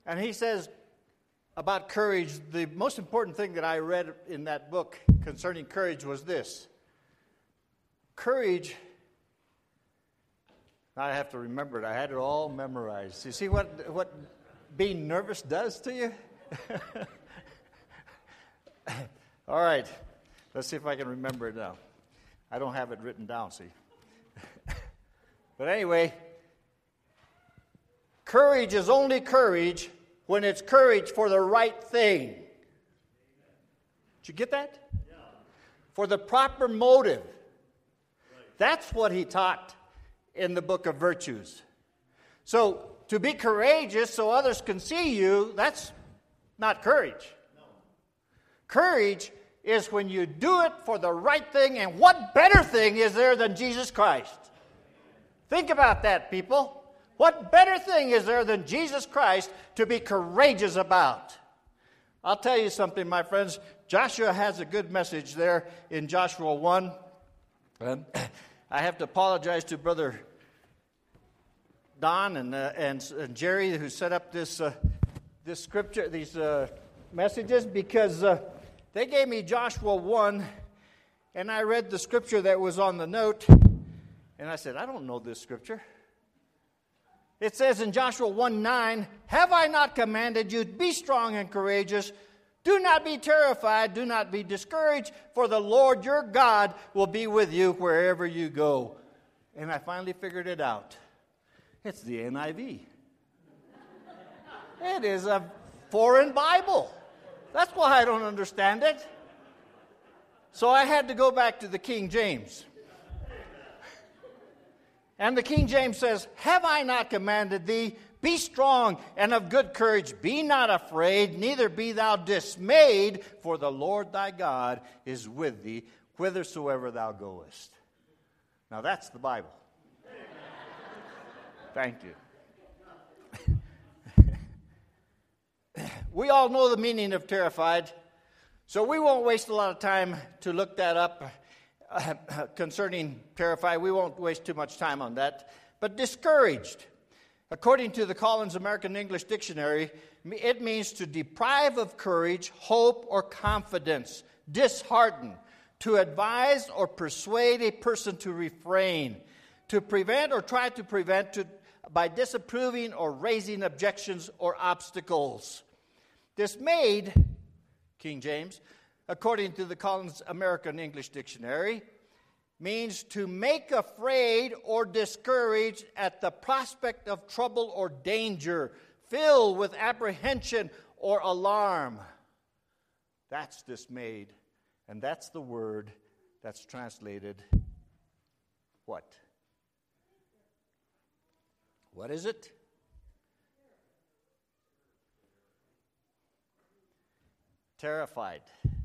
And he says about courage, the most important thing that I read in that book concerning courage was this. Courage, I have to remember it. I had it all memorized. You see what being nervous does to you? All right. Let's see if I can remember it now. I don't have it written down, see. But anyway, courage is only courage when it's courage for the right thing. Did you get that? Yeah. For the proper motive. Right. That's what he taught in the book of virtues. So, to be courageous so others can see you, that's not courage. No. Courage is when you do it for the right thing, and what better thing is there than Jesus Christ? Think about that, people. What better thing is there than Jesus Christ to be courageous about? I'll tell you something, my friends. Joshua has a good message there in Joshua 1. I have to apologize to Brother Don and Jerry who set up this scripture, these messages, because they gave me Joshua 1, and I read the scripture that was on the note, and I said, I don't know this scripture. It says in Joshua 1:9, have I not commanded you, be strong and courageous, do not be terrified, do not be discouraged, for the Lord your God will be with you wherever you go. And I finally figured it out. It's the NIV. It is a foreign Bible. That's why I don't understand it. So I had to go back to the King James. And the King James says, have I not commanded thee, be strong and of good courage, be not afraid, neither be thou dismayed, for the Lord thy God is with thee, whithersoever thou goest. Now that's the Bible. Thank you. We all know the meaning of terrified, so we won't waste a lot of time to look that up. Concerning terrified, we won't waste too much time on that. But discouraged, according to the Collins American English Dictionary, it means to deprive of courage, hope, or confidence, dishearten, to advise or persuade a person to refrain, to prevent or try to prevent by disapproving or raising objections or obstacles. Dismayed, King James, according to the Collins American English Dictionary, means to make afraid or discouraged at the prospect of trouble or danger, filled with apprehension or alarm. That's dismayed, and that's the word that's translated what? What is it? Terrified.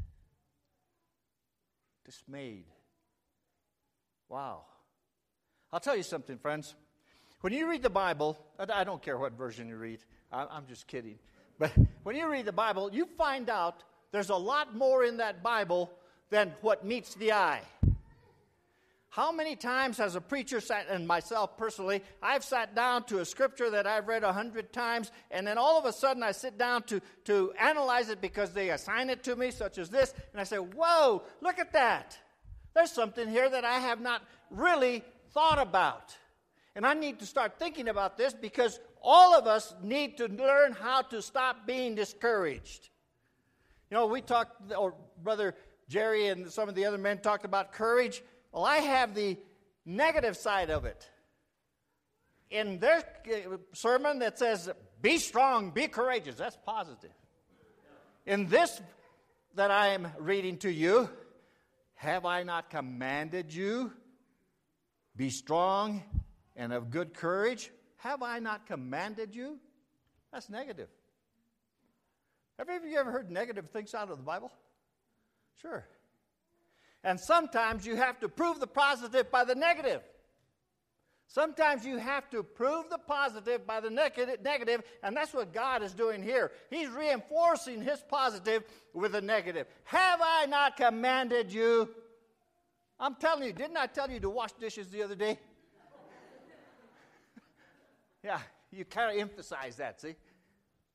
Dismayed. Wow. I'll tell you something, friends. When you read the Bible, I don't care what version you read. I'm just kidding. But when you read the Bible, you find out there's a lot more in that Bible than what meets the eye. How many times has a preacher sat, and myself personally, I've sat down to a scripture that I've read 100 times, and then all of a sudden I sit down to analyze it because they assign it to me, such as this, and I say, whoa, look at that. There's something here that I have not really thought about. And I need to start thinking about this because all of us need to learn how to stop being discouraged. You know, we talked, or Brother Jerry and some of the other men talked about courage. Well, I have the negative side of it. In their sermon that says, be strong, be courageous, that's positive. In this that I am reading to you, have I not commanded you, be strong and of good courage? Have I not commanded you? That's negative. Have you ever heard negative things out of the Bible? Sure. And sometimes you have to prove the positive by the negative. Sometimes you have to prove the positive by the negative, and that's what God is doing here. He's reinforcing his positive with a negative. Have I not commanded you? I'm telling you, didn't I tell you to wash dishes the other day? Yeah, you kind of emphasize that, see?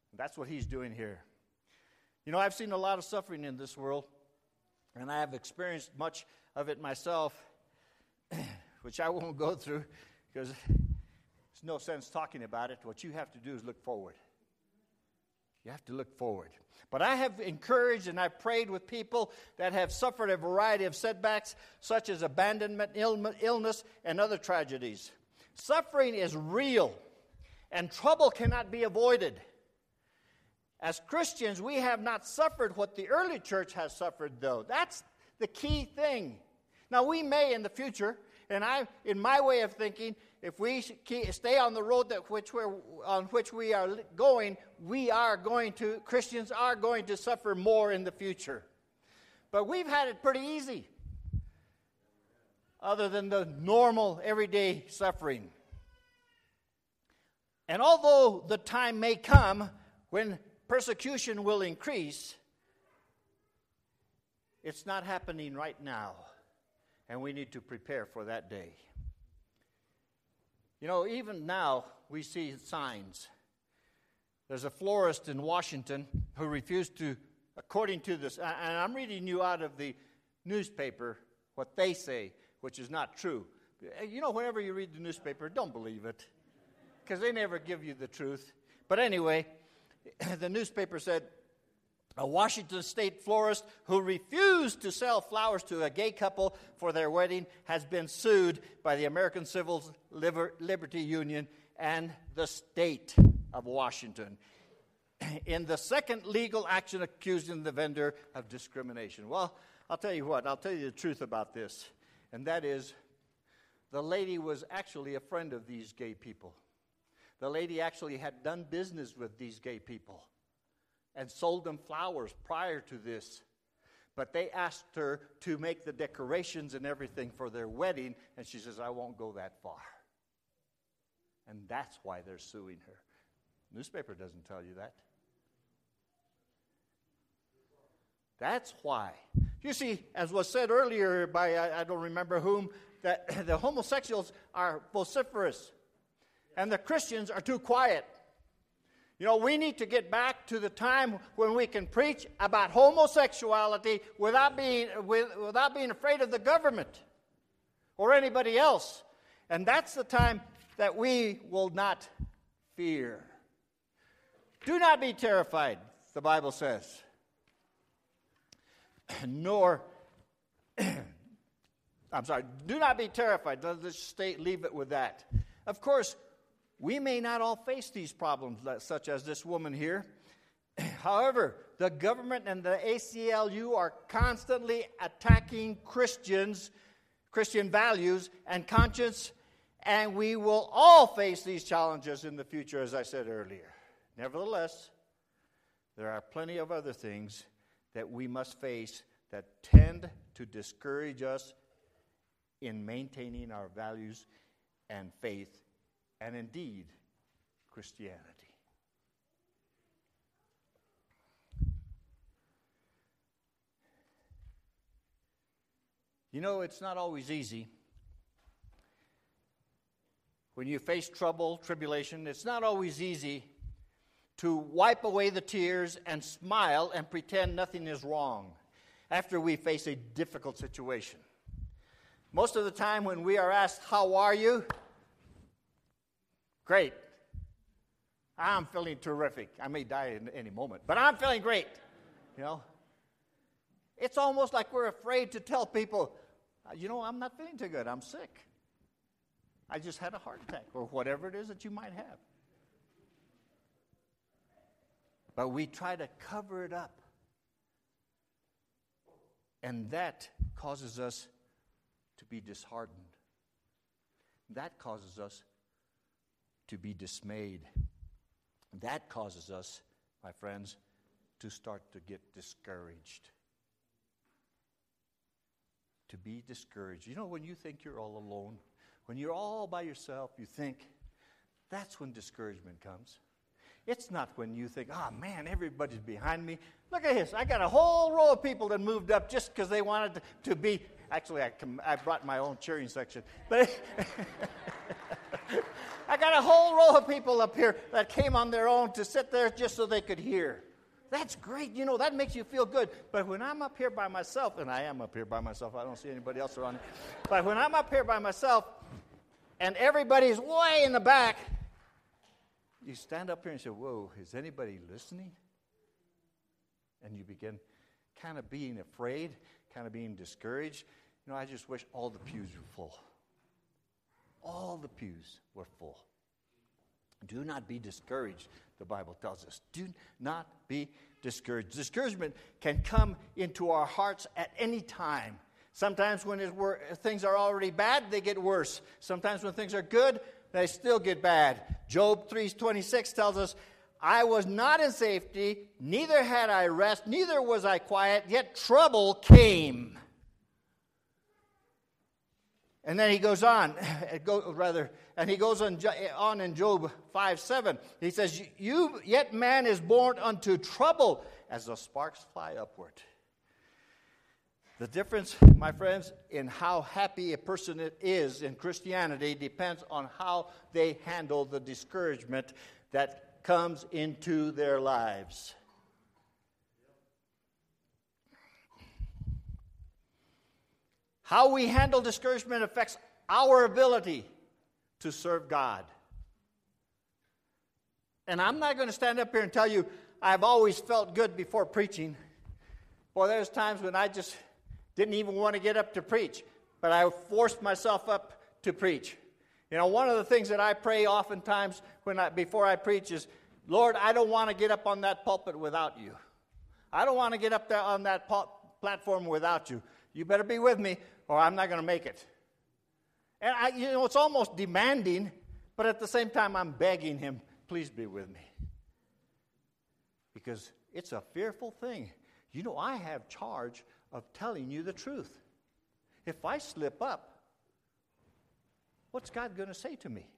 That's what he's doing here. You know, I've seen a lot of suffering in this world, and I have experienced much of it myself, which I won't go through because there's no sense talking about it. What you have to do is look forward. You have to look forward. But I have encouraged and I've prayed with people that have suffered a variety of setbacks, such as abandonment, illness, and other tragedies. Suffering is real, and trouble cannot be avoided. As Christians, we have not suffered what the early church has suffered, though. That's the key thing. Now, we may in the future, and in my way of thinking, if we stay on the road on which we are going, Christians are going to suffer more in the future. But we've had it pretty easy, other than the normal, everyday suffering. And although the time may come when persecution will increase, it's not happening right now, and we need to prepare for that day. You know, even now we see signs. There's a florist in Washington who refused to, according to this, and I'm reading you out of the newspaper what they say, which is not true. You know, whenever you read the newspaper, don't believe it, because they never give you the truth. But anyway, the newspaper said, a Washington state florist who refused to sell flowers to a gay couple for their wedding has been sued by the American Civil Liberty Union and the state of Washington in the second legal action accusing the vendor of discrimination. Well, I'll tell you what, I'll tell you the truth about this, and that is the lady was actually a friend of these gay people. The lady actually had done business with these gay people and sold them flowers prior to this. But they asked her to make the decorations and everything for their wedding, and she says, I won't go that far. And that's why they're suing her. Newspaper doesn't tell you that. That's why. You see, as was said earlier by, I don't remember whom, that the homosexuals are vociferous, and the Christians are too quiet. You know, we need to get back to the time when we can preach about homosexuality without being afraid of the government or anybody else. And that's the time that we will not fear. Do not be terrified, the Bible says. Do not be terrified. Let's leave it with that. Of course, we may not all face these problems, such as this woman here. However, the government and the ACLU are constantly attacking Christian values and conscience, and we will all face these challenges in the future, as I said earlier. Nevertheless, there are plenty of other things that we must face that tend to discourage us in maintaining our values and faith, and indeed, Christianity. You know, it's not always easy. When you face trouble, tribulation, it's not always easy to wipe away the tears and smile and pretend nothing is wrong after we face a difficult situation. Most of the time when we are asked, how are you? Great. I'm feeling terrific. I may die in any moment, but I'm feeling great. You know, it's almost like we're afraid to tell people, you know, I'm not feeling too good. I'm sick. I just had a heart attack, or whatever it is that you might have. But we try to cover it up. And that causes us to be disheartened. That causes us to be dismayed. That causes us, my friends, to start to get discouraged. To be discouraged. You know, when you think you're all alone, when you're all by yourself, you think, that's when discouragement comes. It's not when you think, oh man, everybody's behind me. Look at this. I got a whole row of people that moved up just because they wanted to be. Actually, I brought my own cheering section. But I I got a whole row of people up here that came on their own to sit there just so they could hear. That's great. You know, that makes you feel good. But when I'm up here by myself, and I am up here by myself, I don't see anybody else around here. But when I'm up here by myself and everybody's way in the back, you stand up here and say, whoa, is anybody listening? And you begin kind of being afraid, kind of being discouraged. You know, I just wish all the pews were full. All the pews were full. Do not be discouraged, the Bible tells us. Do not be discouraged. Discouragement can come into our hearts at any time. Sometimes when things are already bad, they get worse. Sometimes when things are good, they still get bad. Job 3:26 tells us, I was not in safety, neither had I rest, neither was I quiet, yet trouble came. And then he goes on, and he goes on in Job 5:7. He says, yet man is born unto trouble as the sparks fly upward. The difference, my friends, in how happy a person is in Christianity depends on how they handle the discouragement that comes into their lives. How we handle discouragement affects our ability to serve God. And I'm not going to stand up here and tell you I've always felt good before preaching. Boy, there's times when I just didn't even want to get up to preach, but I forced myself up to preach. You know, one of the things that I pray oftentimes before I preach is, Lord, I don't want to get up on that pulpit without you. I don't want to get up there on that platform without you. You better be with me, or I'm not going to make it. And it's almost demanding, but at the same time, I'm begging him, please be with me. Because it's a fearful thing. You know, I have charge of telling you the truth. If I slip up, what's God going to say to me?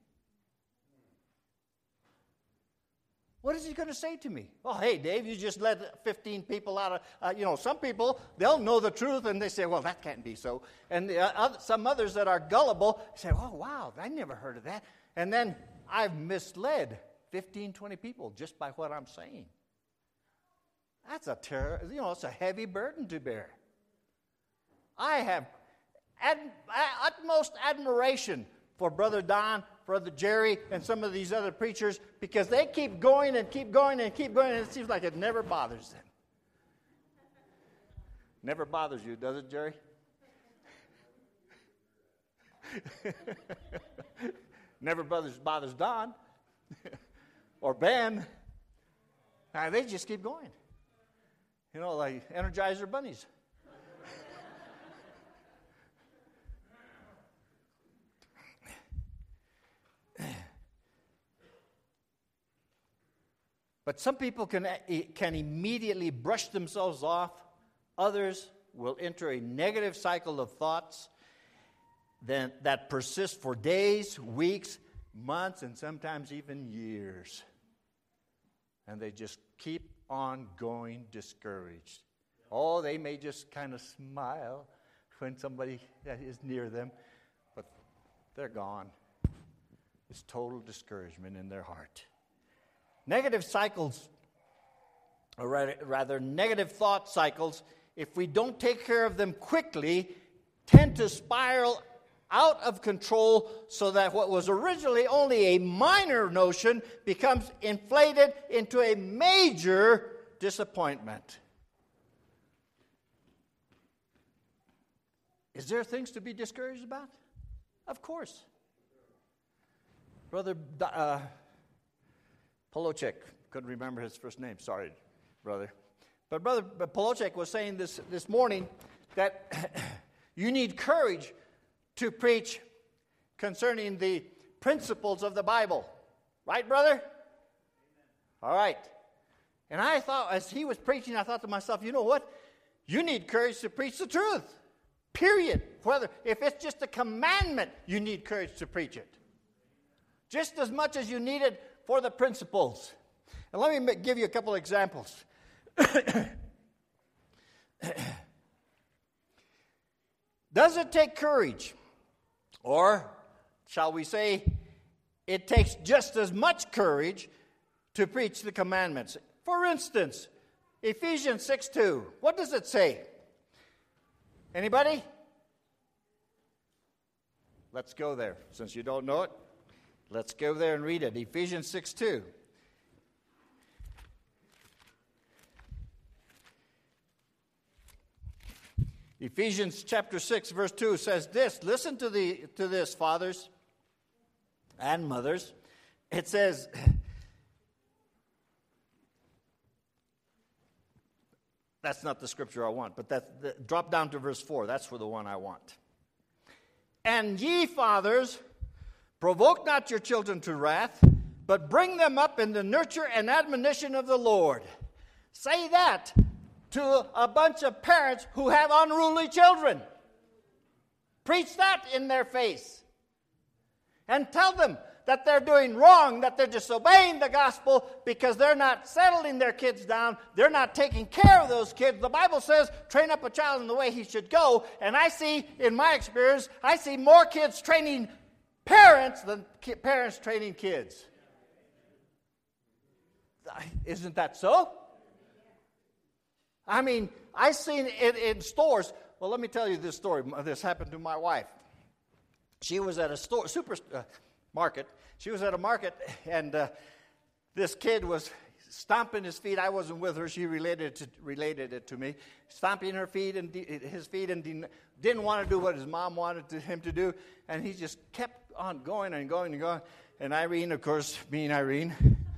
What is he going to say to me? Oh, hey, Dave, you just let 15 people out of, some people, they'll know the truth, and they say, well, that can't be so. And some others that are gullible say, oh, wow, I never heard of that. And then I've misled 15, 20 people just by what I'm saying. That's it's a heavy burden to bear. I have utmost admiration for Brother Don, Brother Jerry, and some of these other preachers, because they keep going and keep going and keep going, and it seems like it never bothers them. Never bothers you, does it, Jerry? Never bothers Don or Ben. They just keep going. You know, like Energizer bunnies. But some people can immediately brush themselves off. Others will enter a negative cycle of thoughts that persists for days, weeks, months, and sometimes even years. And they just keep on going discouraged. Oh, they may just kind of smile when somebody is near them, but they're gone. It's total discouragement in their heart. Negative cycles, or rather negative thought cycles, if we don't take care of them quickly, tend to spiral out of control so that what was originally only a minor notion becomes inflated into a major disappointment. Is there things to be discouraged about? Of course. Brother Polocek, couldn't remember his first name. Sorry, brother. But Brother Polocek was saying this morning that you need courage to preach concerning the principles of the Bible. Right, brother? All right. And I thought, as he was preaching, I thought to myself, you know what? You need courage to preach the truth. Period. If it's just a commandment, you need courage to preach it. Just as much as you need it for the principles. And let me give you a couple examples. Does it take courage, or shall we say, it takes just as much courage to preach the commandments. For instance, Ephesians 6:2. What does it say? Anybody? Let's go there. Since you don't know it, let's go there and read it. Ephesians 6:2. Ephesians chapter 6, verse 2 says this. Listen to this, fathers and mothers. It says, that's not the scripture I want, but drop down to verse 4. That's for the one I want. And ye fathers, provoke not your children to wrath, but bring them up in the nurture and admonition of the Lord. Say that to a bunch of parents who have unruly children. Preach that in their face. And tell them that they're doing wrong, that they're disobeying the gospel because they're not settling their kids down. They're not taking care of those kids. The Bible says, train up a child in the way he should go. And I see, in my experience, I see more kids training parents than parents training kids. Isn't that so? I mean, I've seen it in stores. Well, let me tell you this story. This happened to my wife. She was at a market. She was at a market, and this kid was stomping his feet. I wasn't with her. She related it to me. Stomping his feet and didn't want to do what his mom wanted him to do. And he just kept on going and going and going. And Irene, of course, being Irene,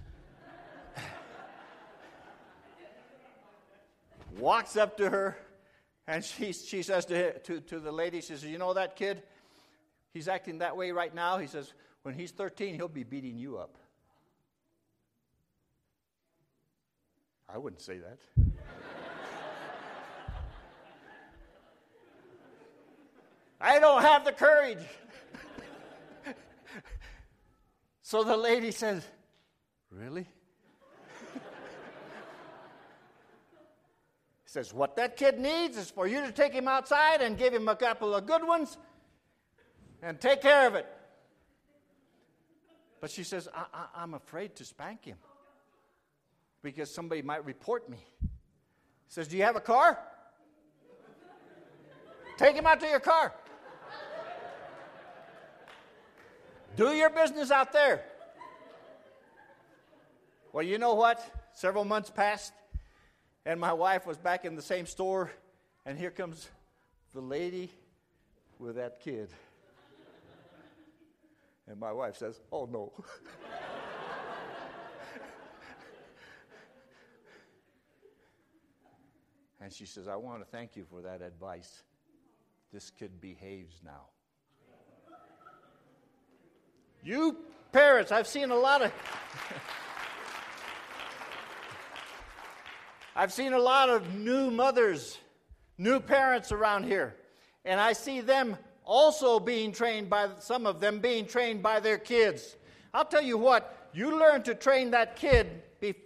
walks up to her, and she says to the lady, she says, you know that kid? He's acting that way right now. He says, when he's 13, he'll be beating you up. I wouldn't say that. I don't have the courage. So the lady says, really? Says, what that kid needs is for you to take him outside and give him a couple of good ones and take care of it. But she says, I'm afraid to spank him because somebody might report me. Says, do you have a car? Take him out to your car. Do your business out there. Well, you know what? Several months passed. And my wife was back in the same store, and here comes the lady with that kid. And my wife says, oh, no. And she says, I want to thank you for that advice. This kid behaves now. You parents, I've seen a lot of new mothers, new parents around here. And I see them also being trained by, some of them being trained by their kids. I'll tell you what, you learn to train that kid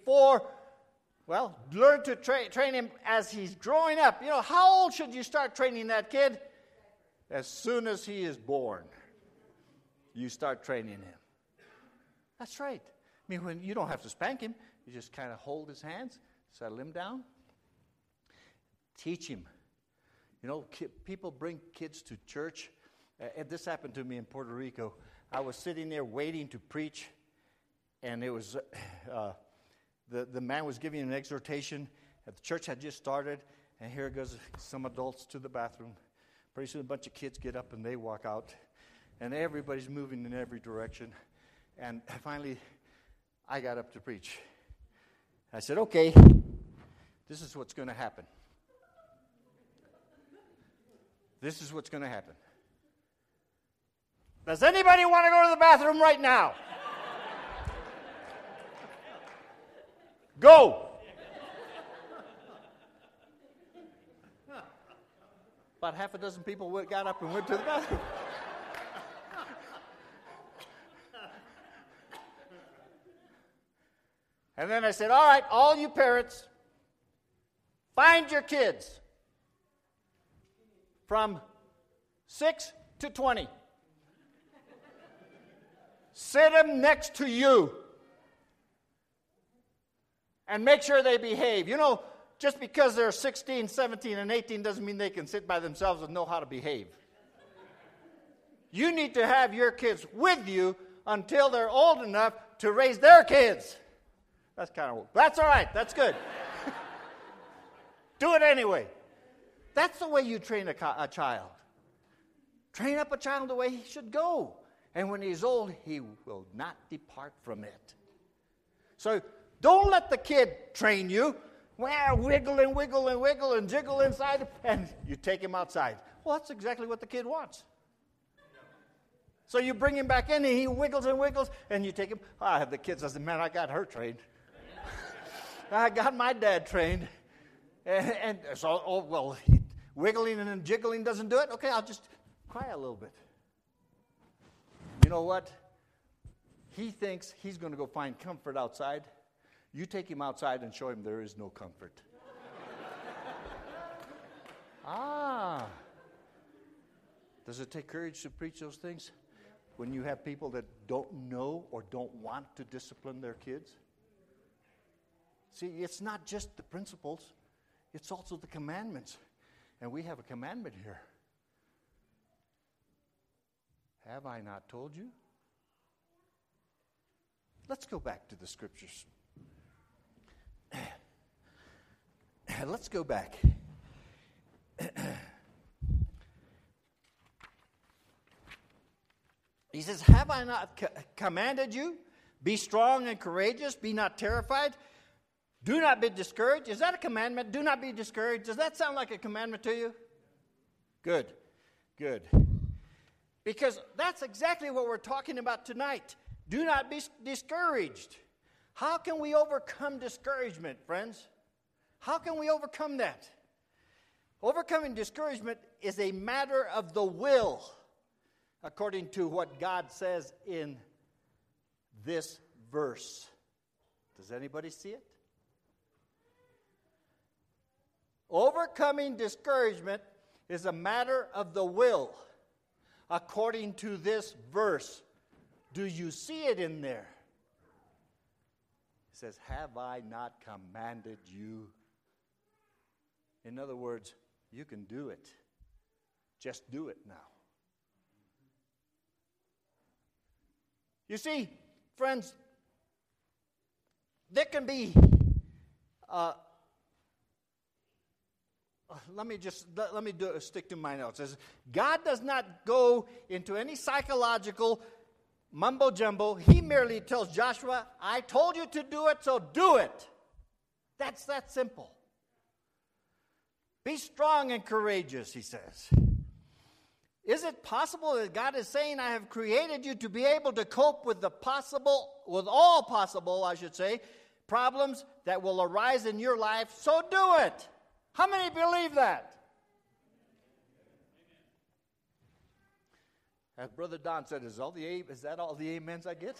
learn to train him as he's growing up. You know, how old should you start training that kid? As soon as he is born, you start training him. That's right. I mean, when you don't have to spank him, you just kind of hold his hands, settle him down, teach him. You know, people bring kids to church. And this happened to me in Puerto Rico. I was sitting there waiting to preach, and it was the man was giving an exhortation. The church had just started, and here goes some adults to the bathroom. Pretty soon a bunch of kids get up and they walk out, and everybody's moving in every direction. And finally, I got up to preach. I said, okay, this is what's going to happen. This is what's going to happen. Does anybody want to go to the bathroom right now? Go. About half a dozen people got up and went to the bathroom. And then I said, all right, all you parents, find your kids from 6 to 20. Sit them next to you. And make sure they behave. You know, just because they're 16, 17, and 18 doesn't mean they can sit by themselves and know how to behave. You need to have your kids with you until they're old enough to raise their kids. That's all right. That's good. Do it anyway. That's the way you train a child. Train up a child the way he should go. And when he's old, he will not depart from it. So don't let the kid train you. Well, wiggle and wiggle and wiggle and jiggle inside, and you take him outside. Well, that's exactly what the kid wants. So you bring him back in, and he wiggles and wiggles, and you take him. The kid says, man, I got her trained. I got my dad trained. And so, wiggling and jiggling doesn't do it? Okay, I'll just cry a little bit. You know what? He thinks he's going to go find comfort outside. You take him outside and show him there is no comfort. Does it take courage to preach those things when you have people that don't know or don't want to discipline their kids? See, it's not just the principles. It's also the commandments. And we have a commandment here. Have I not told you? Let's go back to the scriptures. Let's go back. He says, have I not commanded you? Be strong and courageous. Be not terrified. Do not be discouraged. Is that a commandment? Do not be discouraged. Does that sound like a commandment to you? Good. Good. Because that's exactly what we're talking about tonight. Do not be discouraged. How can we overcome discouragement, friends? How can we overcome that? Overcoming discouragement is a matter of the will, according to what God says in this verse. Does anybody see it? Overcoming discouragement is a matter of the will, according to this verse. Do you see it in there? It says, have I not commanded you? In other words, you can do it. Just do it now. You see, friends, there can be, stick to my notes. It says, God does not go into any psychological mumbo jumbo. He merely tells Joshua, I told you to do it, so do it. That's that simple. Be strong and courageous, he says. Is it possible that God is saying, I have created you to be able to cope with all possible, problems that will arise in your life, so do it. How many believe that? As Brother Don said, is that all the amens I get?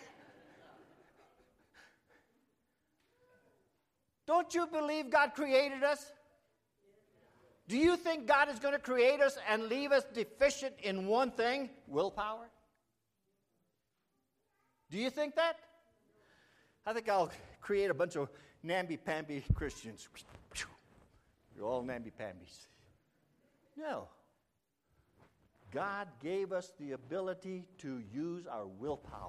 Don't you believe God created us? Do you think God is going to create us and leave us deficient in one thing? Willpower? Do you think that? I think I'll create a bunch of namby-pamby Christians. You're all namby-pambies. No. God gave us the ability to use our willpower.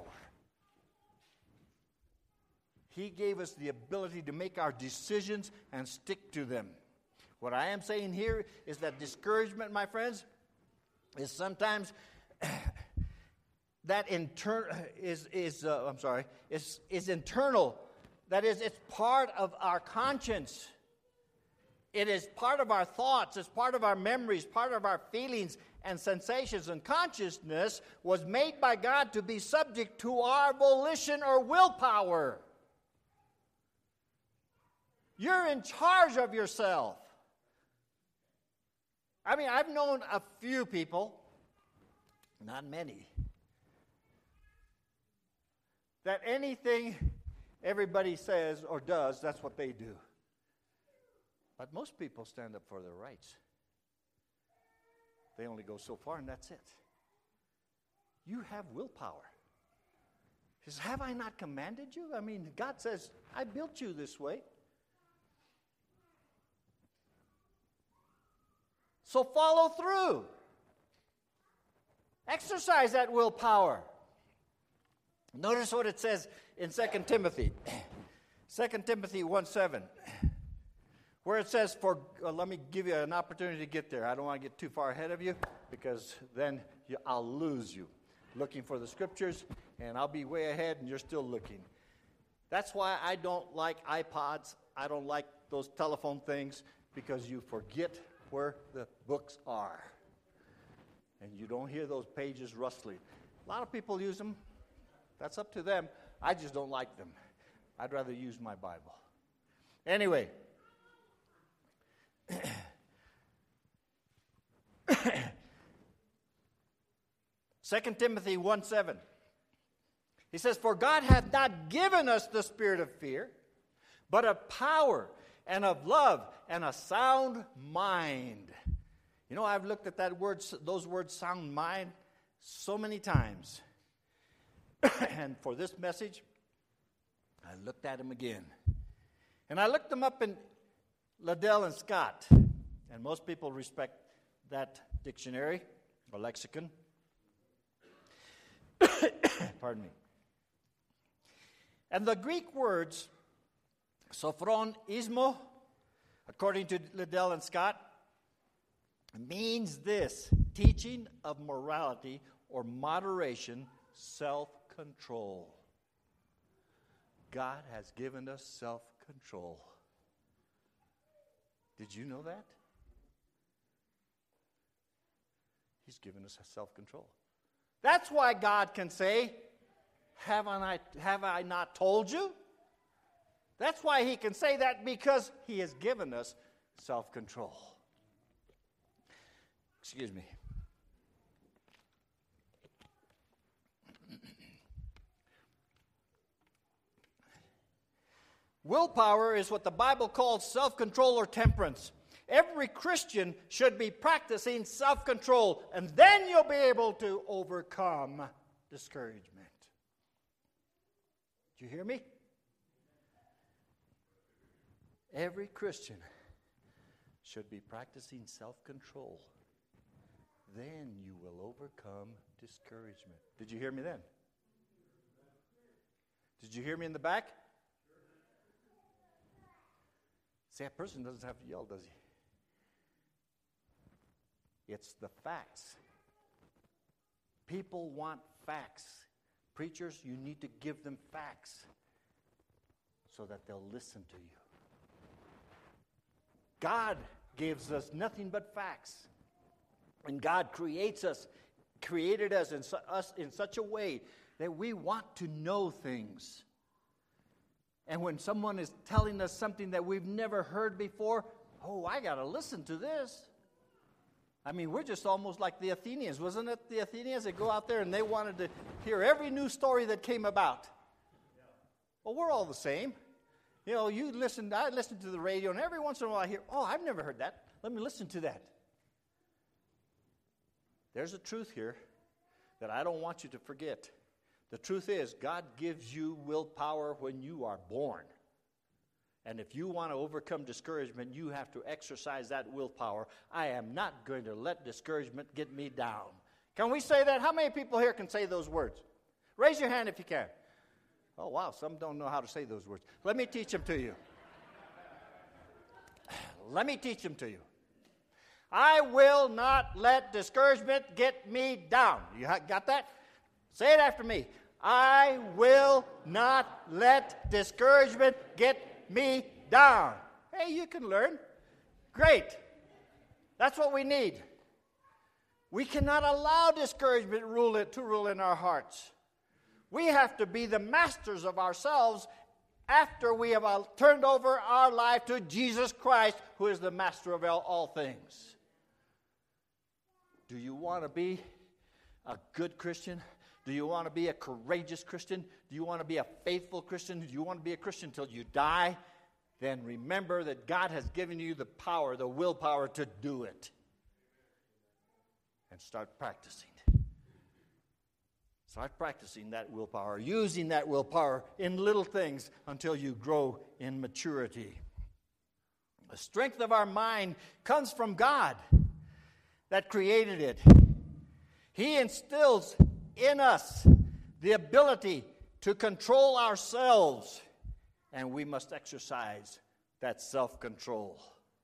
He gave us the ability to make our decisions and stick to them. What I am saying here is that discouragement, my friends, is sometimes that is internal. That is, it's part of our conscience. It is part of our thoughts. It's part of our memories, part of our feelings and sensations. And consciousness was made by God to be subject to our volition or willpower. You're in charge of yourself. I mean, I've known a few people, not many, that anything everybody says or does, that's what they do. But most people stand up for their rights. They only go so far, and that's it. You have willpower. He says, have I not commanded you? I mean, God says, I built you this way. So follow through. Exercise that willpower. Notice what it says in 2 Timothy. 2 Timothy 1:7. Where it says, let me give you an opportunity to get there. I don't want to get too far ahead of you because then I'll lose you. Looking for the scriptures, and I'll be way ahead and you're still looking. That's why I don't like iPods. I don't like those telephone things because you forget where the books are. And you don't hear those pages rustling. A lot of people use them. That's up to them. I just don't like them. I'd rather use my Bible. Anyway. 2 Timothy 1:7. He says, for God hath not given us the spirit of fear, but of power and of love and a sound mind. You know, I've looked at those words, sound mind, so many times. And for this message, I looked at them again. And I looked them up in Liddell and Scott. And most people respect that dictionary or lexicon. Pardon me. And the Greek words, sophron ismo, according to Liddell and Scott, means this: teaching of morality or moderation, self-control. God has given us self-control. Did you know that? He's given us self-control. That's why God can say, have I not told you? That's why he can say that, because he has given us self-control. Excuse me. Willpower is what the Bible calls self-control or temperance. Every Christian should be practicing self-control, and then you'll be able to overcome discouragement. Do you hear me? Every Christian should be practicing self-control. Then you will overcome discouragement. Did you hear me then? Did you hear me in the back? See, that person doesn't have to yell, does he? It's the facts. People want facts. Preachers, you need to give them facts so that they'll listen to you. God gives us nothing but facts. And God created us in such a way that we want to know things. And when someone is telling us something that we've never heard before, I got to listen to this. I mean, we're just almost like the Athenians. Wasn't it the Athenians that go out there and they wanted to hear every new story that came about? Well, we're all the same. You know, I listen to the radio, and every once in a while I hear, I've never heard that. Let me listen to that. There's a truth here that I don't want you to forget. The truth is, God gives you willpower when you are born. And if you want to overcome discouragement, you have to exercise that willpower. I am not going to let discouragement get me down. Can we say that? How many people here can say those words? Raise your hand if you can. Oh, wow, some don't know how to say those words. Let me teach them to you. Let me teach them to you. I will not let discouragement get me down. You got that? Say it after me. I will not let discouragement get me down. Hey, you can learn. Great. That's what we need. We cannot allow discouragement to rule in our hearts. We have to be the masters of ourselves after we have turned over our life to Jesus Christ, who is the master of all things. Do you want to be a good Christian? Do you want to be a courageous Christian? Do you want to be a faithful Christian? Do you want to be a Christian until you die? Then remember that God has given you the power, the willpower to do it. And start practicing. Start practicing that willpower, using that willpower in little things until you grow in maturity. The strength of our mind comes from God that created it. He instills in us the ability to control ourselves, and we must exercise that self-control.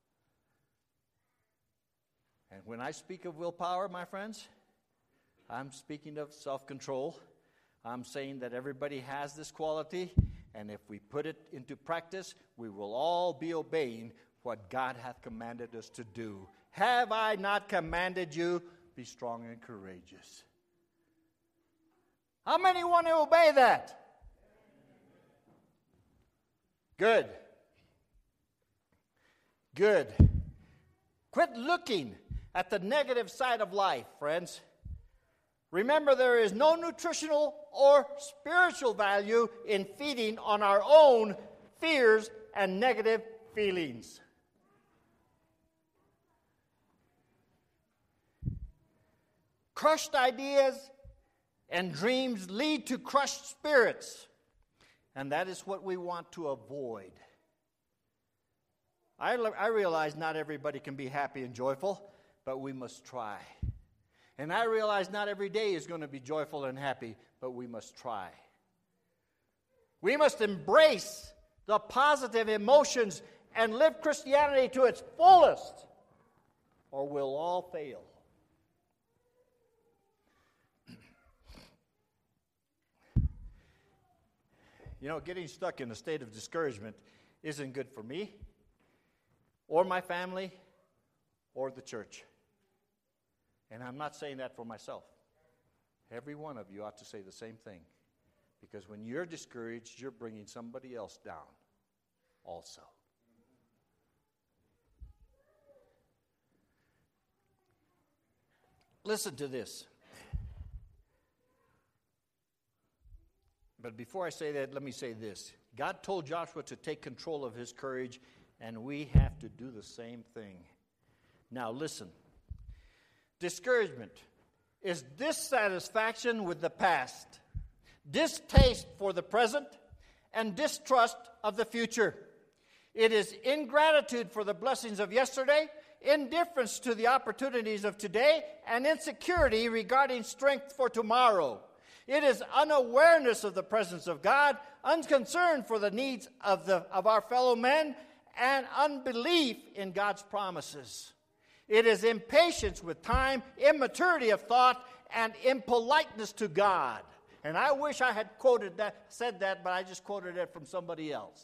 And when I speak of willpower, my friends, I'm speaking of self-control. I'm saying that everybody has this quality, and if we put it into practice, we will all be obeying what God hath commanded us to do. Have I not commanded you? Be strong and courageous. How many want to obey that? Good. Good. Quit looking at the negative side of life, friends. Remember, there is no nutritional or spiritual value in feeding on our own fears and negative feelings. Crushed ideas and dreams lead to crushed spirits, and that is what we want to avoid. I realize not everybody can be happy and joyful, but we must try. And I realize not every day is going to be joyful and happy, but we must try. We must embrace the positive emotions and live Christianity to its fullest, or we'll all fail. You know, getting stuck in a state of discouragement isn't good for me, or my family, or the church. And I'm not saying that for myself. Every one of you ought to say the same thing. Because when you're discouraged, you're bringing somebody else down also. Listen to this. But before I say that, let me say this. God told Joshua to take control of his courage, and we have to do the same thing. Now listen. Discouragement is dissatisfaction with the past, distaste for the present, and distrust of the future. It is ingratitude for the blessings of yesterday, indifference to the opportunities of today, and insecurity regarding strength for tomorrow. It is unawareness of the presence of God, unconcern for the needs of our fellow men, and unbelief in God's promises. It is impatience with time, immaturity of thought, and impoliteness to God. And I wish I had said that, but I just quoted it from somebody else.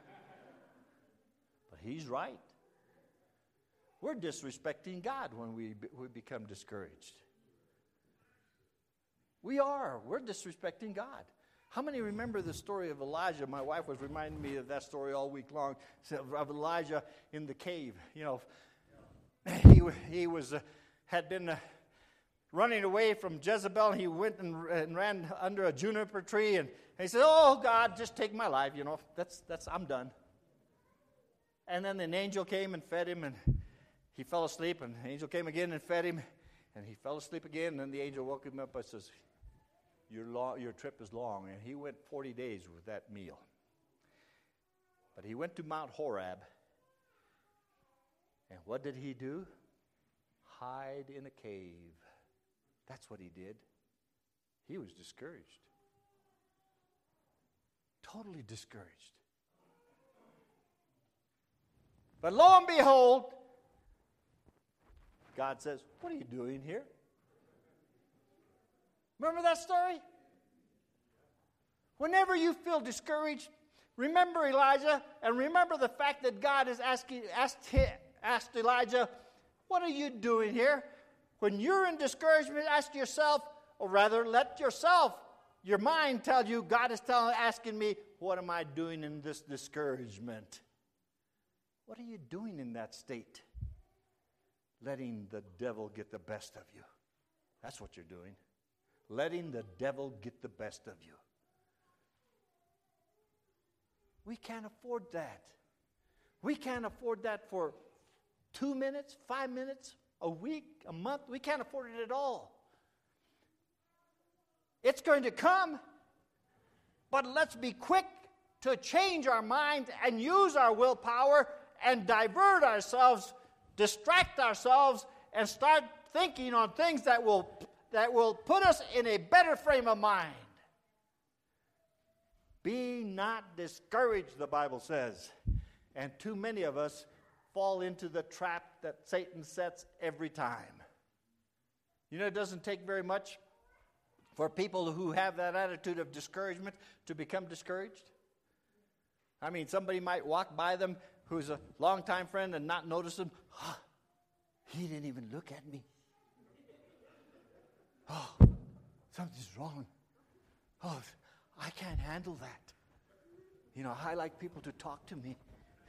But he's right. We're disrespecting God when we become discouraged. We're disrespecting God. How many remember the story of Elijah? My wife was reminding me of that story all week long, of Elijah in the cave. You know, he had been running away from Jezebel. He went and ran under a juniper tree, and he said, "Oh God, just take my life. You know, I'm done." And then an angel came and fed him, and he fell asleep. And the angel came again and fed him, and he fell asleep again. And then the angel woke him up and says, "Your trip is long." And he went 40 days with that meal. But he went to Mount Horeb. And what did he do? Hide in a cave. That's what he did. He was discouraged. Totally discouraged. But lo and behold, God says, "What are you doing here?" Remember that story? Whenever you feel discouraged, remember Elijah, and remember the fact that God has asked Elijah, "What are you doing here?" When you're in discouragement, ask yourself, or rather, let your mind tell you, God is asking me, what am I doing in this discouragement? What are you doing in that state? Letting the devil get the best of you. That's what you're doing. Letting the devil get the best of you. We can't afford that. We can't afford that for 2 minutes, 5 minutes, a week, a month. We can't afford it at all. It's going to come. But let's be quick to change our mind and use our willpower and divert ourselves, distract ourselves, and start thinking on things that will put us in a better frame of mind. Be not discouraged, the Bible says. And too many of us fall into the trap that Satan sets every time. You know, it doesn't take very much for people who have that attitude of discouragement to become discouraged. I mean, somebody might walk by them who's a longtime friend and not notice them. Oh, he didn't even look at me. Oh, something's wrong. Oh, I can't handle that. You know, I like people to talk to me.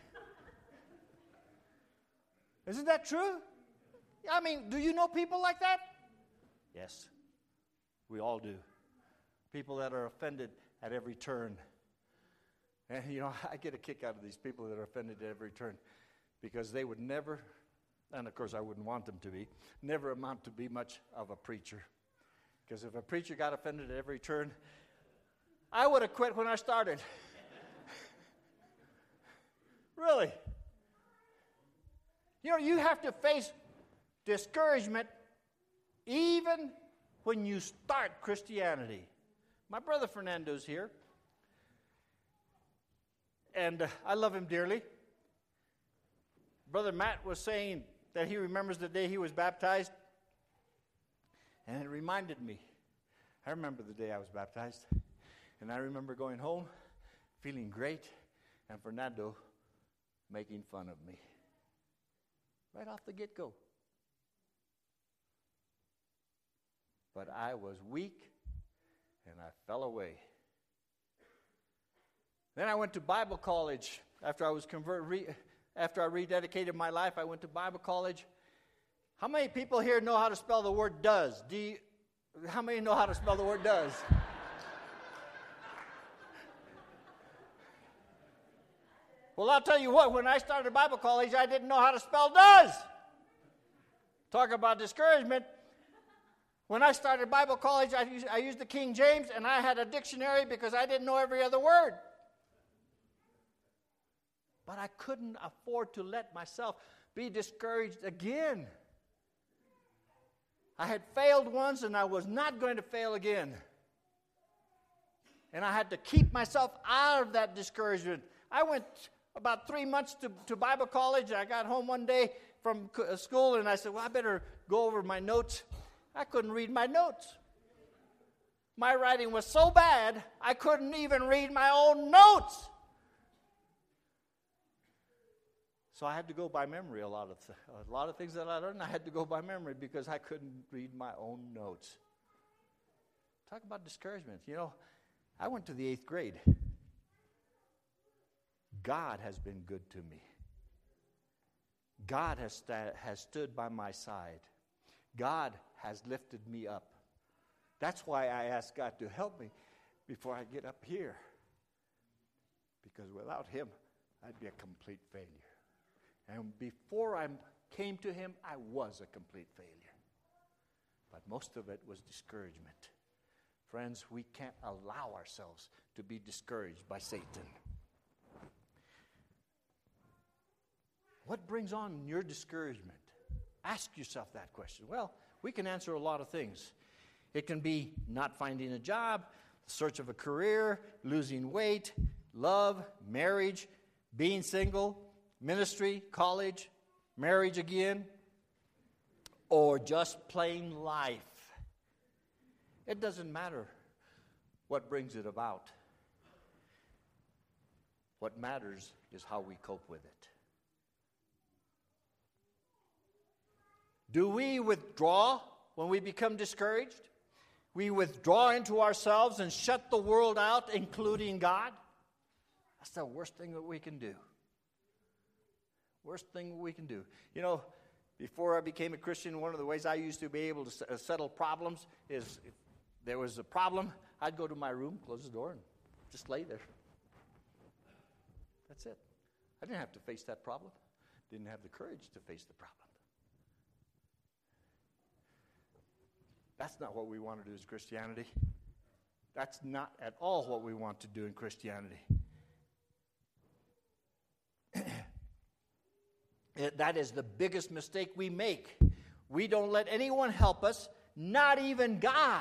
Isn't that true? I mean, do you know people like that? Yes, we all do. People that are offended at every turn. And, you know, I get a kick out of these people that are offended at every turn because they would never, and of course I wouldn't want them to be, never amount to be much of a preacher. Because if a preacher got offended at every turn, I would have quit when I started. Really. You know, you have to face discouragement even when you start Christianity. My brother Fernando's here. And I love him dearly. Brother Matt was saying that he remembers the day he was baptized. And it reminded me. I remember the day I was baptized. And I remember going home, feeling great, and Fernando making fun of me. Right off the get-go. But I was weak, and I fell away. Then I went to Bible college. After I was after I rededicated my life, I went to Bible college. How many people here know how to spell the word does? How many know how to spell the word does? Well, I'll tell you what, when I started Bible college, I didn't know how to spell does. Talk about discouragement. When I started Bible college, I used the King James, and I had a dictionary because I didn't know every other word. But I couldn't afford to let myself be discouraged again. I had failed once, and I was not going to fail again. And I had to keep myself out of that discouragement. I went about 3 months to Bible college. I got home one day from school, and I said, well, I better go over my notes. I couldn't read my notes. My writing was so bad, I couldn't even read my own notes. So I had to go by memory. A lot of things that I learned, I had to go by memory because I couldn't read my own notes. Talk about discouragement. You know, I went to the 8th grade. God has been good to me. God has stood by my side. God has lifted me up. That's why I ask God to help me before I get up here. Because without Him, I'd be a complete failure. And before I came to Him, I was a complete failure. But most of it was discouragement. Friends, we can't allow ourselves to be discouraged by Satan. What brings on your discouragement? Ask yourself that question. Well, we can answer a lot of things. It can be not finding a job, the search of a career, losing weight, love, marriage, being single, ministry, college, marriage again, or just plain life. It doesn't matter what brings it about. What matters is how we cope with it. Do we withdraw when we become discouraged? We withdraw into ourselves and shut the world out, including God? That's the worst thing that we can do. Worst thing we can do. You know, before I became a Christian, one of the ways I used to be able to settle problems is if there was a problem, I'd go to my room, close the door, and just lay there. That's it. I didn't have to face that problem. Didn't have the courage to face the problem. That's not what we want to do as Christianity. That's not at all what we want to do in Christianity. That is the biggest mistake we make. We don't let anyone help us, not even God.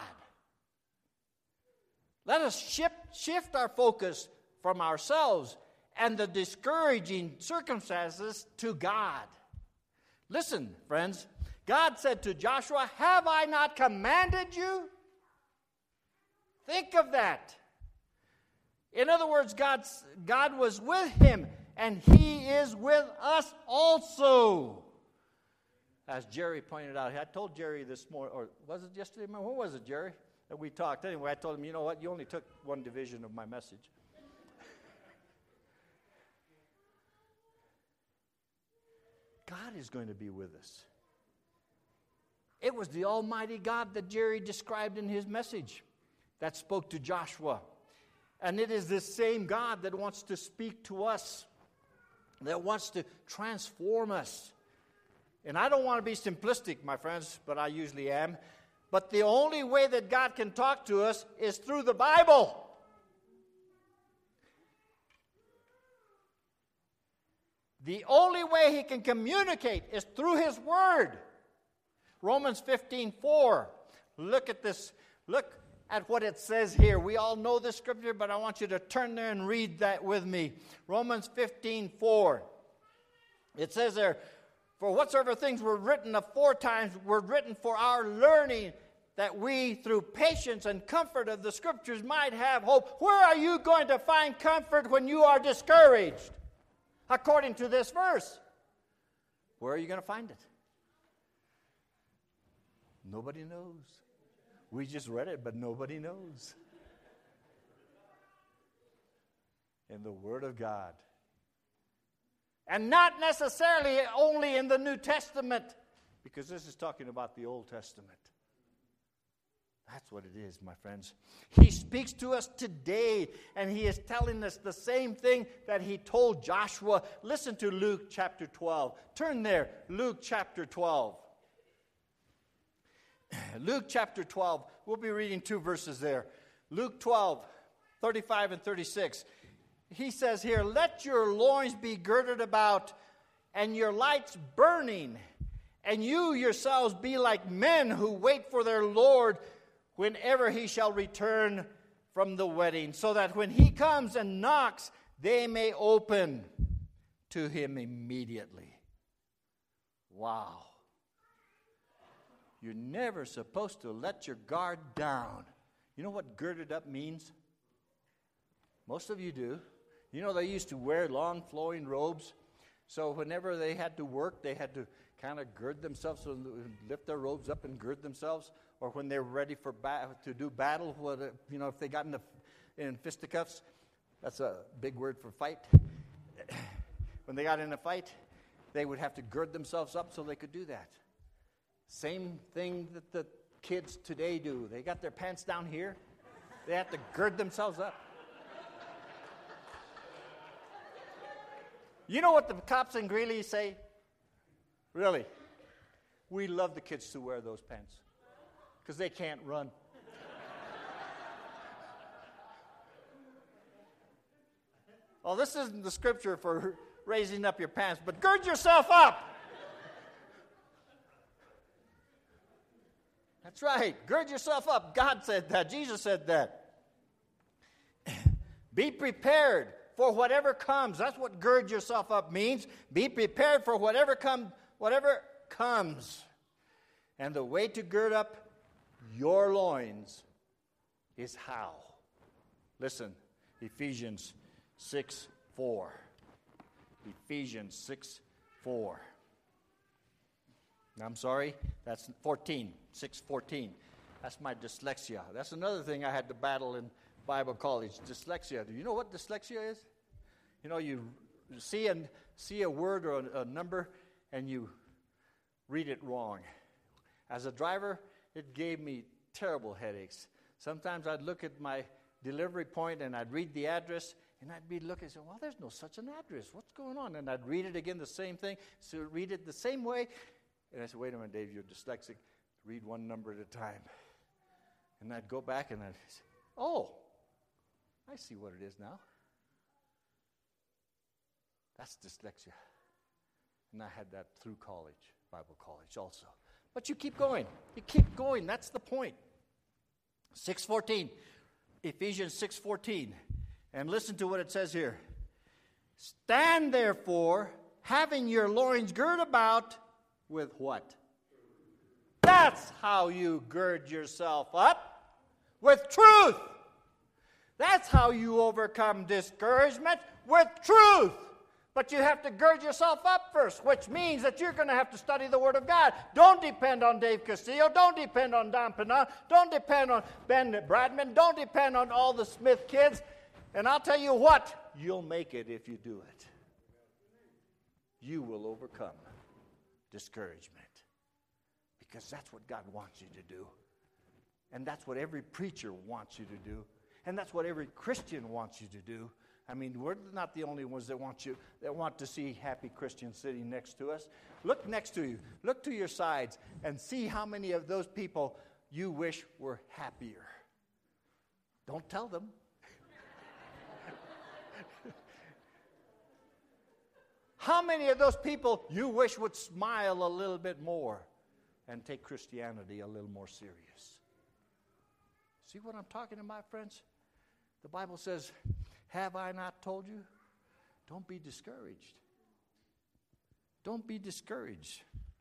Let us shift our focus from ourselves and the discouraging circumstances to God. Listen, friends, God said to Joshua, "Have I not commanded you?" Think of that. In other words, God was with him, and he is with us also. As Jerry pointed out, I told Jerry this morning, or was it yesterday? When was it, Jerry, that we talked? Anyway, I told him, you know what, you only took one division of my message. God is going to be with us. It was the Almighty God that Jerry described in his message that spoke to Joshua. And it is this same God that wants to speak to us, that wants to transform us. And I don't want to be simplistic, my friends, but I usually am. But the only way that God can talk to us is through the Bible. The only way he can communicate is through his word. Romans 15:4. Look at this. Look at what it says here. We all know this scripture, but I want you to turn there and read that with me. Romans 15:4. It says there, "For whatsoever things were written aforetimes were written for our learning, that we, through patience and comfort of the scriptures, might have hope." Where are you going to find comfort when you are discouraged? According to this verse. Where are you going to find it? Nobody knows. We just read it, but nobody knows. In the Word of God. And not necessarily only in the New Testament, because this is talking about the Old Testament. That's what it is, my friends. He speaks to us today, and he is telling us the same thing that he told Joshua. Listen to Luke chapter 12. Turn there, Luke chapter 12. Luke chapter 12. We'll be reading 2 verses there. Luke 12, 35 and 36. He says here, "Let your loins be girded about, and your lights burning, and you yourselves be like men who wait for their Lord whenever he shall return from the wedding, so that when he comes and knocks, they may open to him immediately." Wow. You're never supposed to let your guard down. You know what girded up means? Most of you do. You know, they used to wear long flowing robes. So whenever they had to work, they had to kind of gird themselves, so lift their robes up and gird themselves. Or when they were ready for to do battle, you know, if they got in fisticuffs, that's a big word for fight. When they got in a fight, they would have to gird themselves up so they could do that. Same thing that the kids today do. They got their pants down here. They have to gird themselves up. You know what the cops in Greeley say? Really? We love the kids to wear those pants because they can't run. Well, this isn't the scripture for raising up your pants, but gird yourself up. That's right. Gird yourself up. God said that. Jesus said that. Be prepared for whatever comes. That's what gird yourself up means. Be prepared for whatever comes. And the way to gird up your loins is how? Listen, Ephesians 6:4. Ephesians 6:4. I'm sorry, that's 14, 6:14. That's my dyslexia. That's another thing I had to battle in Bible college, dyslexia. Do you know what dyslexia is? You know, you see a word or a number and you read it wrong. As a driver, it gave me terrible headaches. Sometimes I'd look at my delivery point and I'd read the address and I'd be looking and say, well, there's no such an address. What's going on? And I'd read it again, the same thing. So read it the same way. And I said, wait a minute, Dave, you're dyslexic. Read one number at a time. And I'd go back and I'd say, Oh, I see what it is now. That's dyslexia. And I had that through college, Bible college also. But you keep going. You keep going. That's the point. 6:14. Ephesians 6:14. And listen to what it says here. Stand therefore, having your loins girt about with what? That's how you gird yourself up. With truth. That's how you overcome discouragement. With truth. But you have to gird yourself up first, which means that you're going to have to study the Word of God. Don't depend on Dave Castillo. Don't depend on Don Pinon. Don't depend on Ben Bradman. Don't depend on all the Smith kids. And I'll tell you what, you'll make it if you do it. You will overcome discouragement. Because that's what God wants you to do. And that's what every preacher wants you to do. And that's what every Christian wants you to do. I mean, we're not the only ones that want to see happy Christians sitting next to us. Look next to you. Look to your sides and see how many of those people you wish were happier. Don't tell them. How many of those people you wish would smile a little bit more and take Christianity a little more serious? See what I'm talking about, friends? The Bible says, have I not told you? Don't be discouraged. Don't be discouraged.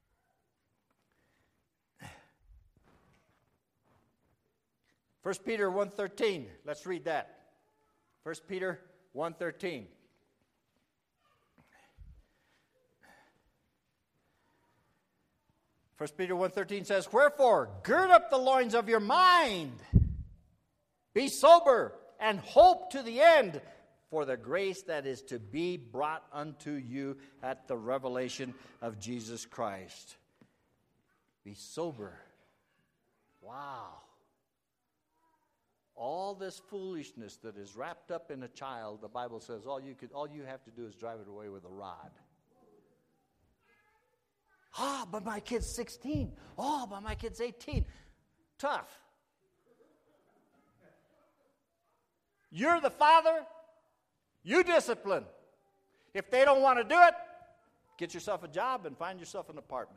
1 Peter 1:13. Let's read that. 1 Peter 1:13. First Peter 1:13 says, wherefore, gird up the loins of your mind. Be sober and hope to the end for the grace that is to be brought unto you at the revelation of Jesus Christ. Be sober. Wow. All this foolishness that is wrapped up in a child, the Bible says all you have to do is drive it away with a rod. But my kid's 16. But my kid's 18. Tough. You're the father. You discipline. If they don't want to do it, get yourself a job and find yourself an apartment.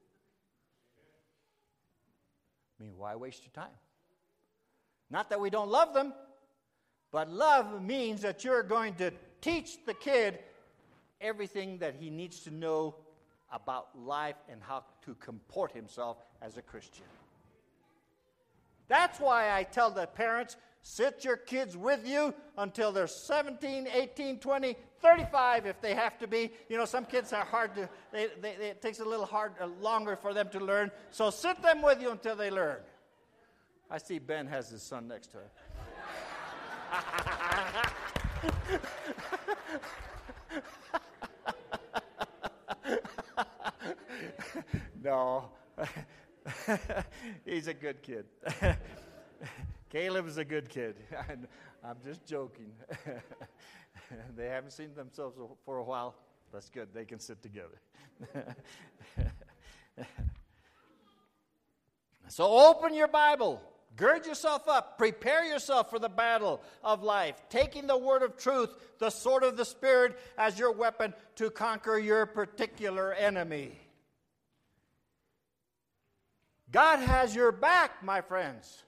I mean, why waste your time? Not that we don't love them, but love means that you're going to teach the kid everything that he needs to know about life and how to comport himself as a Christian. That's why I tell the parents, sit your kids with you until they're 17, 18, 20, 35 if they have to be. You know, some kids are hard to, it takes a little longer for them to learn. So sit them with you until they learn. I see Ben has his son next to him. No, he's a good kid. Caleb is a good kid. I'm just joking. They haven't seen themselves for a while. That's good. They can sit together. So open your Bible. Gird yourself up. Prepare yourself for the battle of life, taking the word of truth, the sword of the Spirit, as your weapon to conquer your particular enemy. God has your back, my friends.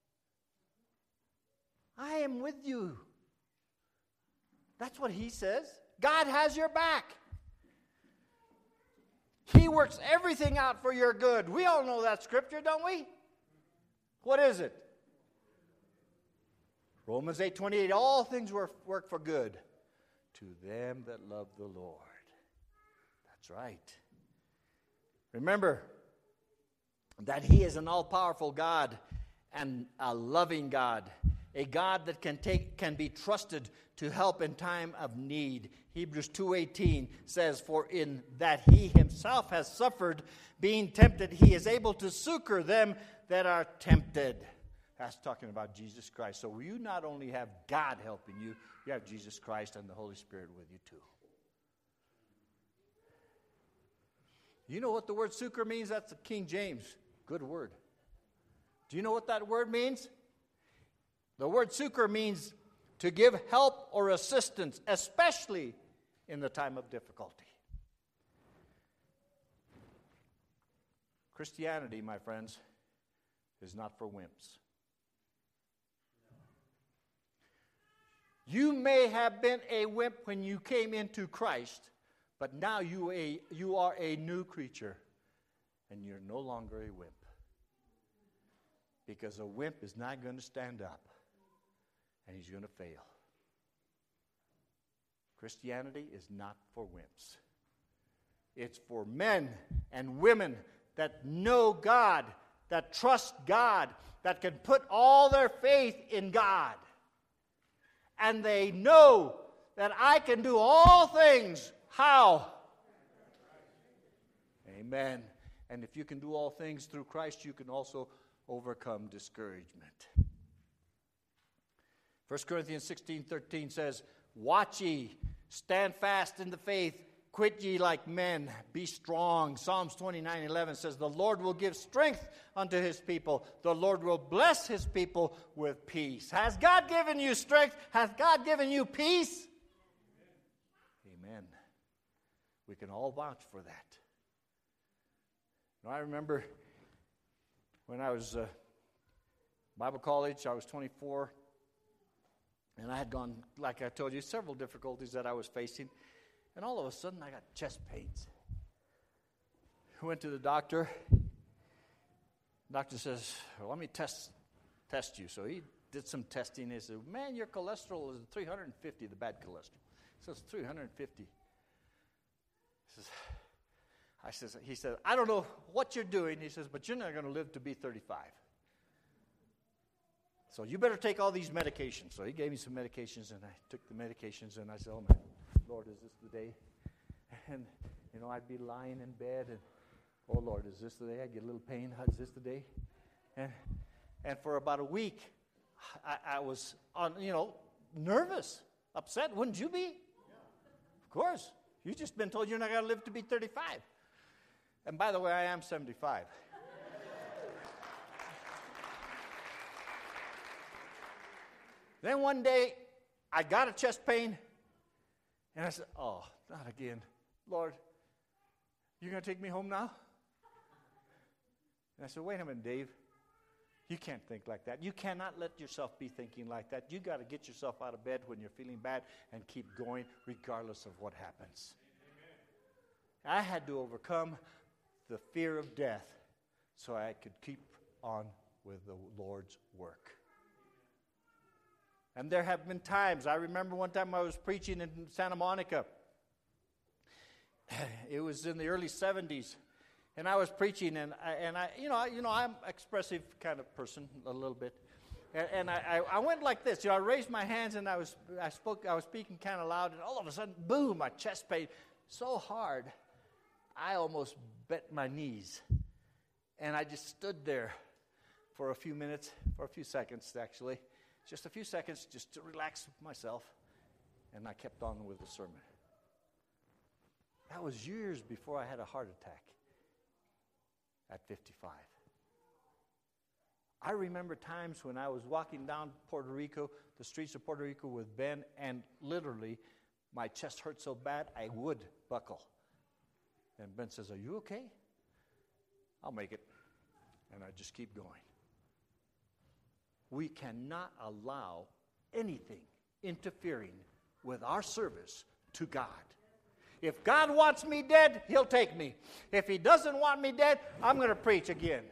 I am with you. That's what he says. God has your back. He works everything out for your good. We all know that scripture, don't we? What is it? Romans 8:28. All things work for good to them that love the Lord. That's right. Remember that he is an all-powerful God and a loving God. A God that can be trusted to help in time of need. Hebrews 2:18 says, for in that he himself has suffered, being tempted, he is able to succor them that are tempted. That's talking about Jesus Christ. So you not only have God helping you, you have Jesus Christ and the Holy Spirit with you too. You know what the word succor means? That's the King James. Good word. Do you know what that word means? The word succor means to give help or assistance, especially in the time of difficulty. Christianity, my friends, is not for wimps. You may have been a wimp when you came into Christ, but now you are a new creature, and you're no longer a wimp. Because a wimp is not going to stand up, and he's going to fail. Christianity is not for wimps. It's for men and women that know God, that trust God, that can put all their faith in God. And they know that I can do all things. How? Amen. And if you can do all things through Christ, you can also overcome discouragement. 1 Corinthians 16:13 says, "Watch ye, stand fast in the faith, quit ye like men, be strong." Psalms 29:11 says, "The Lord will give strength unto his people. The Lord will bless his people with peace." Has God given you strength? Has God given you peace? Amen. We can all vouch for that. Now, I remember when I was Bible college, I was 24, and I had gone, like I told you, several difficulties that I was facing. And all of a sudden, I got chest pains. I went to the doctor. The doctor says, "Well, let me test you." So he did some testing. He said, "Man, your cholesterol is 350, the bad cholesterol." He says, 350. He said, "I don't know what you're doing." He says, "But you're not going to live to be 35. So you better take all these medications." So he gave me some medications, and I took the medications, and I said, "Oh, my Lord, is this the day?" And, I'd be lying in bed, and, "Oh, Lord, is this the day?" I'd get a little pain. "Is this the day?" And for about a week, I was, nervous, upset. Wouldn't you be? Yeah. Of course. You've just been told you're not going to live to be 35. And by the way, I am 75. Then one day, I got a chest pain, and I said, "Oh, not again. Lord, you're going to take me home now?" And I said, "Wait a minute, Dave. You can't think like that. You cannot let yourself be thinking like that. You got to get yourself out of bed when you're feeling bad and keep going regardless of what happens." Amen. I had to overcome the fear of death so I could keep on with the Lord's work. And there have been times, I remember one time I was preaching in Santa Monica. It was in the early 70s. And I was preaching, and I'm an expressive kind of person a little bit. And I went like this. I raised my hands, and I was speaking kind of loud, and all of a sudden, boom, my chest pain so hard, I almost bent my knees. And I just stood there for a few seconds, actually. Just a few seconds, just to relax myself, and I kept on with the sermon. That was years before I had a heart attack at 55. I remember times when I was walking down the streets of Puerto Rico with Ben, and literally my chest hurt so bad I would buckle. And Ben says, "Are you okay?" "I'll make it." And I just keep going. We cannot allow anything interfering with our service to God. If God wants me dead, He'll take me. If He doesn't want me dead, I'm going to preach again.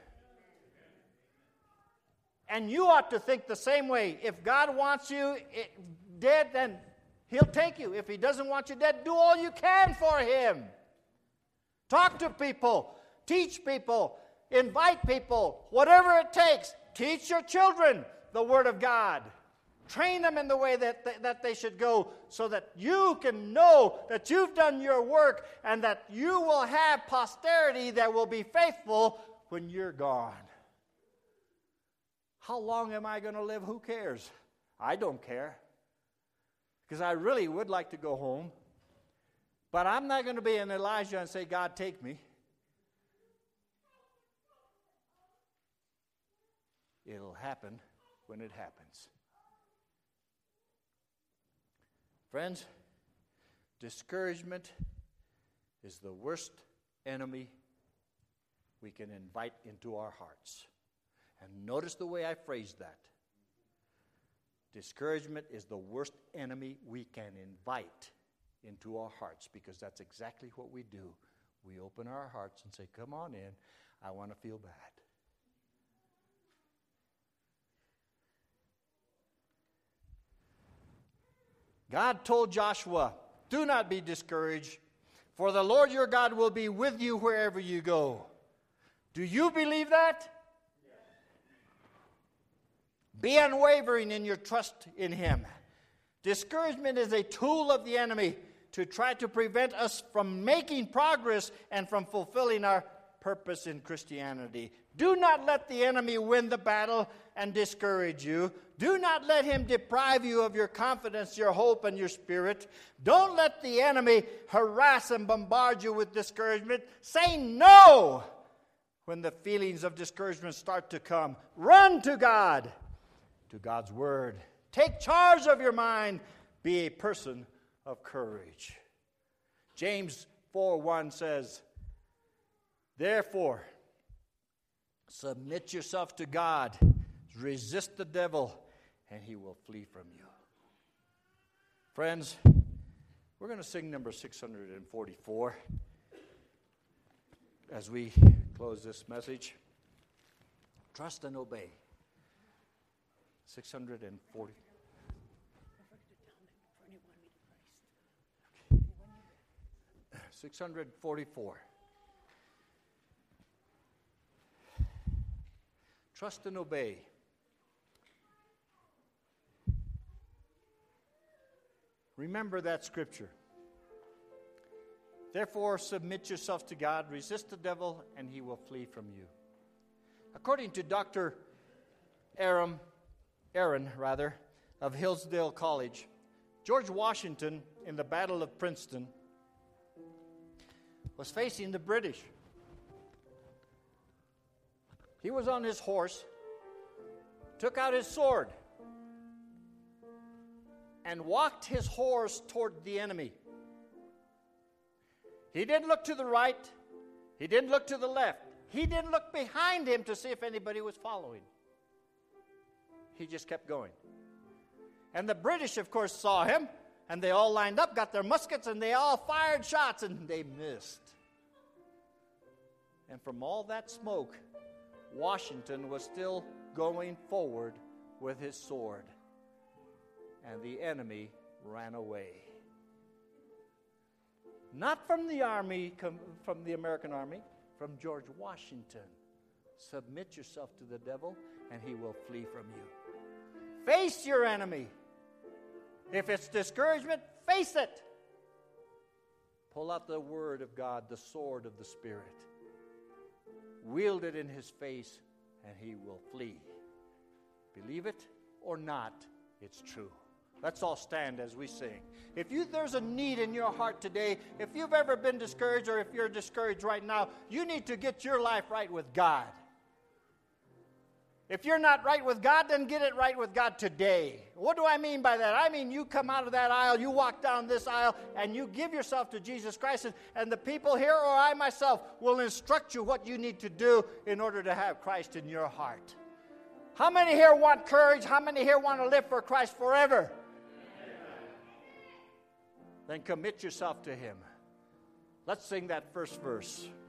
And you ought to think the same way. If God wants you dead, then He'll take you. If He doesn't want you dead, do all you can for Him. Talk to people. Teach people. Invite people. Whatever it takes. Teach your children the Word of God. Train them in the way that they should go, so that you can know that you've done your work, and that you will have posterity that will be faithful when you're gone. How long am I going to live? Who cares? I don't care. Because I really would like to go home. But I'm not going to be an Elijah and say, "God, take me." It'll happen when it happens. Friends, discouragement is the worst enemy we can invite into our hearts. And notice the way I phrased that. Discouragement is the worst enemy we can invite into our hearts, because that's exactly what we do. We open our hearts and say, come on in, I want to feel bad. God told Joshua, do not be discouraged, for the Lord your God will be with you wherever you go. Do you believe that? Be unwavering in your trust in Him. Discouragement is a tool of the enemy to try to prevent us from making progress and from fulfilling our purpose in Christianity. Do not let the enemy win the battle and discourage you. Do not let him deprive you of your confidence, your hope, and your spirit. Don't let the enemy harass and bombard you with discouragement. Say no when the feelings of discouragement start to come. Run to God, to God's Word. Take charge of your mind. Be a person of courage. James 4:1 says, therefore, submit yourself to God. Resist the devil, and he will flee from you. Friends, we're going to sing number 644 as we close this message. Trust and obey. 640. 644. Trust and obey. Remember that scripture. Therefore, submit yourself to God, resist the devil, and he will flee from you. According to Dr. Aaron of Hillsdale College, George Washington, in the Battle of Princeton, was facing the British. He was on his horse, took out his sword, and walked his horse toward the enemy. He didn't look to the right. He didn't look to the left. He didn't look behind him to see if anybody was following. He just kept going. And the British, of course, saw him, and they all lined up, got their muskets, and they all fired shots, and they missed. And from all that smoke, Washington was still going forward with his sword. And the enemy ran away. Not from the army, from the American army, from George Washington. Submit yourself to the devil, and he will flee from you. Face your enemy. If it's discouragement, face it. Pull out the word of God, the sword of the Spirit. Wield it in his face, and he will flee. Believe it or not, it's true. Let's all stand as we sing. If there's a need in your heart today, if you've ever been discouraged or if you're discouraged right now, you need to get your life right with God. If you're not right with God, then get it right with God today. What do I mean by that? I mean you come out of that aisle, you walk down this aisle, and you give yourself to Jesus Christ, and the people here or I myself will instruct you what you need to do in order to have Christ in your heart. How many here want courage? How many here want to live for Christ forever? Then commit yourself to Him. Let's sing that first verse.